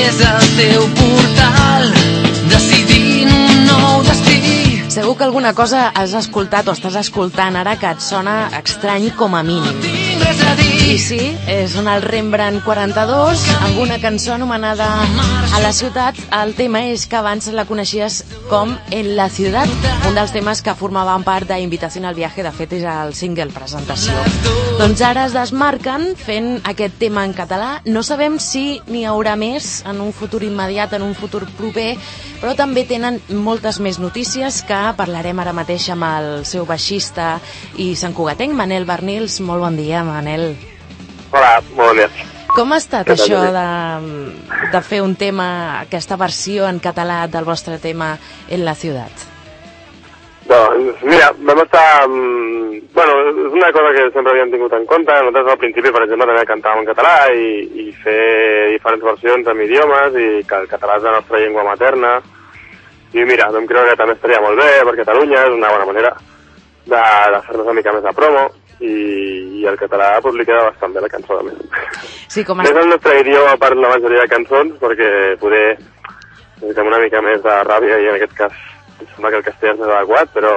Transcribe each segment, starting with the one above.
és el teu portal, decidint un nou destí. Segur que alguna cosa has escoltat o estàs escoltant ara que et sona estrany com a mínim. I sí, és el Rembrandt 42 amb una cançó anomenada A la ciutat. El tema és que abans la coneixies com En la ciutat, un dels temes que formaven part d'Invitación al viaje, de fet és el single presentació. Doncs ara es desmarquen fent aquest tema en català. No sabem si n'hi haurà més en un futur immediat, en un futur proper, però també tenen moltes més notícies que parlarem ara mateix amb el seu baixista i santcugatenc, Manel Barnils. Molt bon dia, Manel. Hola, bon dia. Com ha estat això de fer un tema, aquesta versió en català del vostre tema En la ciutat? Doncs mira, vam estar... Bueno, és una cosa que sempre havíem tingut en compte. Nosaltres al principi, per exemple, també cantàvem en català i fer diferents versions en idiomes, i que el català és la nostra llengua materna. I mira, vam creure que també estaria molt bé per Catalunya, és una bona manera de fer-nos una mica més de promo, i el català pues, li queda bastant bé la cançó també. Sí, com és el nostre idioma per la majoria de cançons, perquè poder necessitem una mica més de ràbia, i en aquest cas em sembla que el castellà és més adequat, però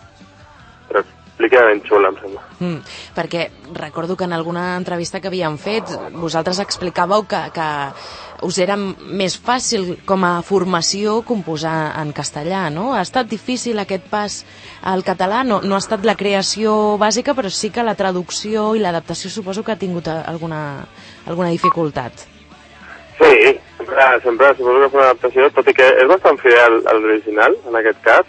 li queda ben xula, em sembla. Perquè recordo que en alguna entrevista que havíem fet vosaltres explicàveu que us era més fàcil com a formació composar en castellà, no? Ha estat difícil aquest pas al català? No ha estat la creació bàsica, però sí que la traducció i l'adaptació suposo que ha tingut alguna dificultat. Sí, sempre suposo que és una adaptació, tot i que és bastant fidel a l'original, en aquest cas,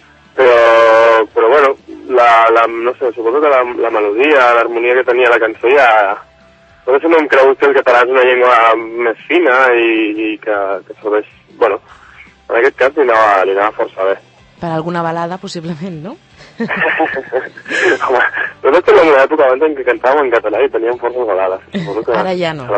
però bueno, no sé, suposo que la melodia, l'harmonia que tenia la cançó ja... Nosaltres no hem cregut que el català és una llengua més fina i que serveix... Bueno, en aquest cas li anava força bé. Per alguna balada, possiblement, no? Home, nosaltres teníem una època abans en què cantàvem en català i teníem forces balades. Ara ja no.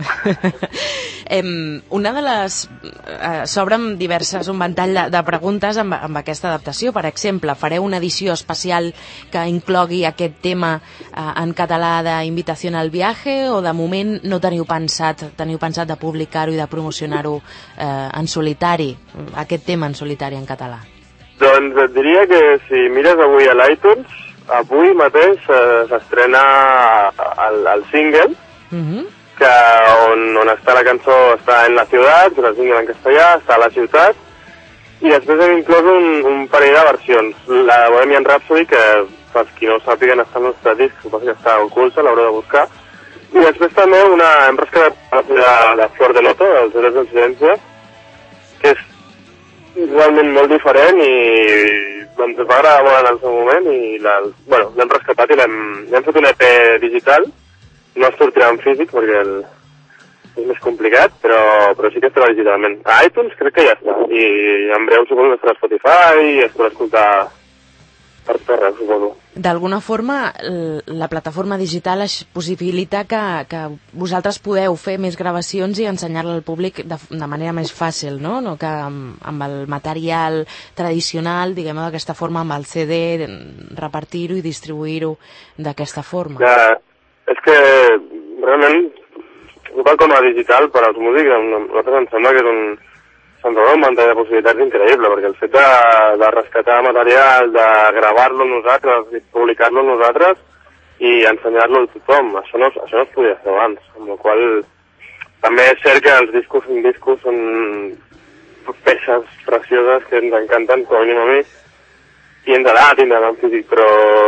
Una de les... S'obren diverses, un ventall de preguntes amb aquesta adaptació. Per exemple, fareu una edició especial que inclogui aquest tema en català d'Invitación al viaje, o de moment no teniu pensat de publicar-ho i de promocionar-ho en solitari, aquest tema en solitari en català? Doncs et diria que si mires avui a l'iTunes, avui mateix s'estrena el single, que on està la cançó està En la ciutat, que és el single en castellà, està a la ciutat, i després hem inclòs un parell de versions. La Bohemian Rhapsody, que per qui no ho sàpiguen està al nostre disc, suposo que està oculta, l'haureu de buscar, i després també hem rescatat de Flor de Loto, dels Héroes del Silencio, que és realment molt diferent i ens va agradar molt en el seu moment, i l'hem rescatat i l'hem fet un EP digital. No es sortirà en físic perquè és més complicat, però sí que estarà digitalment. A iTunes crec que ja està, i en breu suposo que estarà a Spotify i es podrà escoltar per tot arreu, suposo. D'alguna forma, la plataforma digital possibilita que vosaltres podeu fer més gravacions i ensenyar-la al públic de manera més fàcil, no? No que amb el material tradicional, diguem-ho d'aquesta forma, amb el CD, repartir-ho i distribuir-ho d'aquesta forma. Ja, és que realment, igual com a digital, per als músics, a nosaltres ens sembla que és se'ns obre un ventall de possibilitats increïble, perquè el fet de rescatar material, de gravar-lo nosaltres i publicar-lo nosaltres i ensenyar-lo a tothom, això no es podia fer abans, amb la qual també és cert que els discos són peces precioses que ens encanten, com a mínim a mi, i ens agrada tindre en físic, però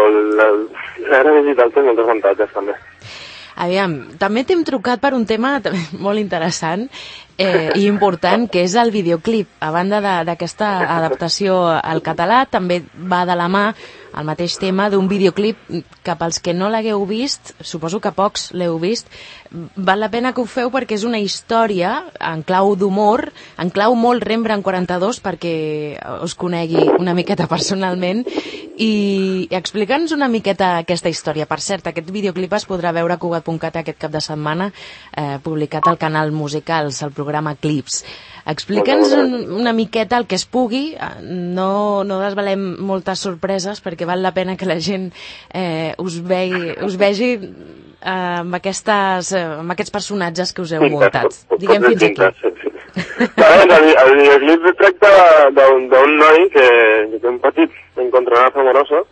l'era digital té moltes avantatges també. Aviam, també t'hem trucat per un tema molt interessant i important, que és el videoclip. A banda d'aquesta adaptació al català, també va de la mà el mateix tema d'un videoclip que pels que no l'hagueu vist, suposo que pocs l'heu vist, val la pena que ho feu perquè és una història en clau d'humor, en clau molt Rembrandt 42, perquè us conegui una miqueta personalment, i explica'ns una miqueta aquesta història. Per cert, aquest videoclip es podrà veure a Cugat.cat aquest cap de setmana, publicat al canal Musicals, al programa Clips. Explica'ns una miqueta el que es pugui, no desvelem moltes sorpreses perquè val la pena que la gent us vegi amb aquests personatges que us heu muntat. Diguem fins aquí. El videoclip tracta d'un noi que té un petit encontronazo amoroso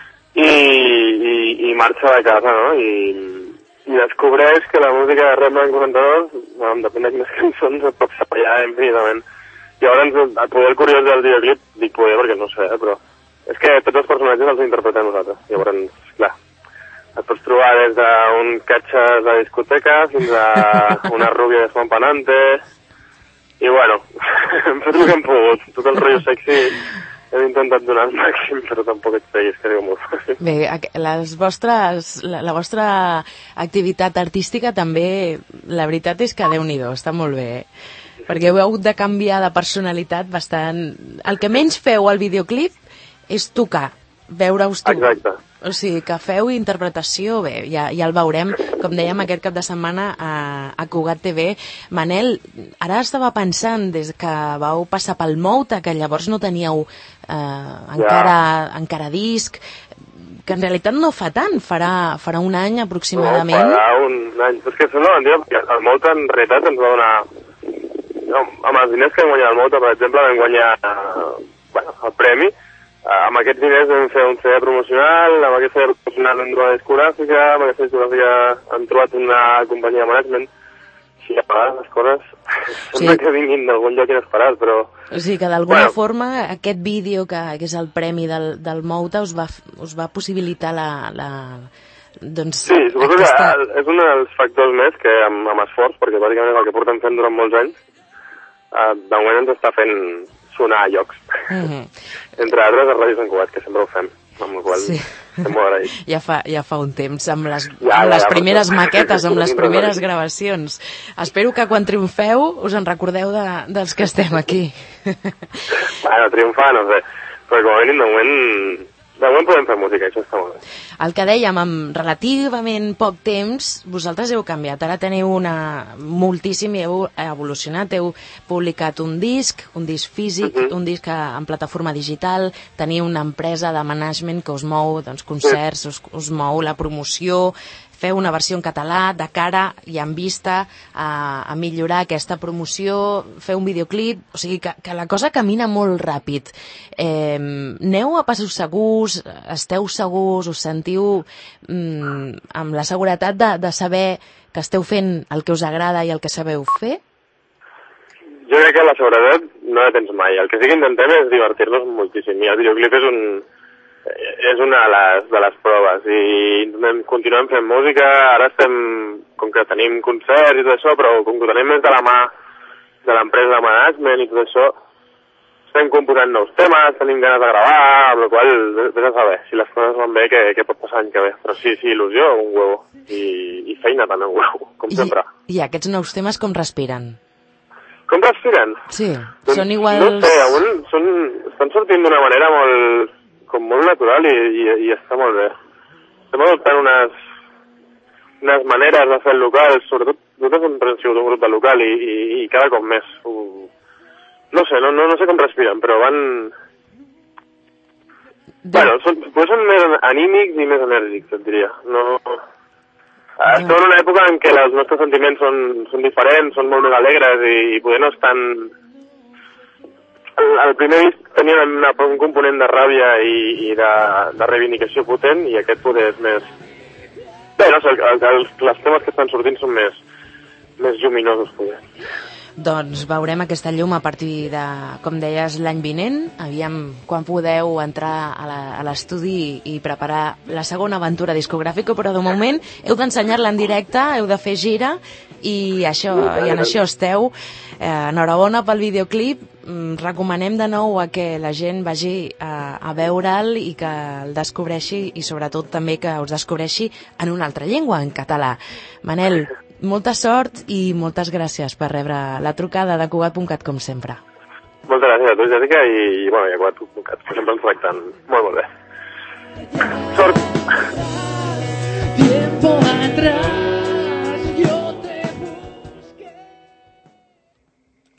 i marxa de casa, no? I descobreix que la música de Redman 42, depèn de quines cançons, es pot separar infinitament. Llavors, el poder curiós del videoclip, dic poder perquè no sé, però és que tots els personatges els interpretem nosaltres. Llavors, clar, et pots trobar des d'un catxes de discoteca fins a una rubia despampanante. I bueno, hem fet el que hem pogut. Tot el rotllo sexy hem intentat donar el màxim, però tampoc et seguis, que diu molt fàcil. Bé, la vostra activitat artística també, la veritat és que Déu-n'hi-do, està molt bé, perquè heu hagut de canviar de personalitat bastant. El que menys feu al videoclip és tocar, veure-us tu. Exacte. O sigui, que feu interpretació, bé, ja el veurem, com dèiem, aquest cap de setmana a Cugat TV. Manel, ara estava pensant, des que vau passar pel Mouta, que llavors no teníeu encara disc, que en realitat no fa tant, farà un any aproximadament. No, farà un any. És que sembla mentida, perquè el Mouta en realitat ens va donar... No, amb els diners que vam guanyar el Mouta, per exemple, vam guanyar el premi. Amb aquests diners vam fer un CD promocional, amb aquest CD promocional hem trobat discogràfica, amb aquesta discogràfica hem trobat una companyia de management. Sí, a vegades les coses sembla que vinguin d'algun lloc inesperat, però... O sigui que d'alguna forma aquest vídeo, que és el premi del Mouta, us va possibilitar doncs, sí, suposo que és un dels factors més que amb esforç, perquè bàsicament és el que portem fent durant molts anys, de moment ens està fent sonar a llocs. Entre altres, a Ràdio Sant Cugat, que sempre ho fem, amb el qual estem molt agraïts. Ja fa un temps, amb les primeres maquetes, amb les primeres gravacions. Espero que quan triomfeu us en recordeu dels que estem aquí. Bueno, triomfar, no sé, però com a mínim de moment podem fer música, això està molt bé. El que dèiem, amb relativament poc temps, vosaltres heu canviat. Ara teniu moltíssim i heu evolucionat. Heu publicat un disc físic, un disc en plataforma digital, teniu una empresa de management que us mou concerts, us mou la promoció, feu una versió en català de cara i en vista a millorar aquesta promoció, feu un videoclip, o sigui que la cosa camina molt ràpid. Aneu a passos segurs, esteu segurs, us sentiu amb la seguretat de saber que esteu fent el que us agrada i el que sabeu fer? Jo crec que la seguretat no la tens mai. El que sí que intentem és divertir-nos moltíssim, i el videoclip és una de les proves, i continuem fent música. Ara estem, com que tenim concerts i tot això, però com que ho tenim més de la mà de l'empresa de management i tot això, estem composant nous temes, tenim ganes de gravar, amb la qual vés a saber si les coses van bé, què pot passar l'any que ve. Però sí, il·lusió, un huevo, i feina també, un huevo, com sempre. I aquests nous temes com respiren? Com respiren? Sí, són iguals... No sé, estan sortint d'una manera molt natural i està molt bé. Estem adoptant unes maneres de fer el local, sobretot nosaltres hem sigut un grup de local i cada cop més. No sé, no sé com respiren, però van... Bueno, són més anímics i més enèrgics, et diria. Estem en una època en què els nostres sentiments són diferents, són molt més alegres i poder no estan... El primer disc tenia un component de ràbia i de reivindicació potent, i aquest poder és més... Bé, no sé, els temes que estan sortint són més lluminosos, poder. Doncs veurem aquesta llum a partir de, com deies, l'any vinent. Aviam quan podeu entrar a l'estudi i preparar la segona aventura discogràfica, però de moment heu d'ensenyar-la en directe, heu de fer gira, i en això esteu. Enhorabona pel videoclip. Recomanem de nou a que la gent vagi a veure'l i que el descobreixi, i sobretot també que us descobreixi en una altra llengua, en català. Manel, molta sort i moltes gràcies per rebre la trucada de Cugat.cat, com sempre. Moltes gràcies a tu, Jessica, i a Cugat.cat, que sempre ens tracten molt bé. Sort! Tiempo atrás.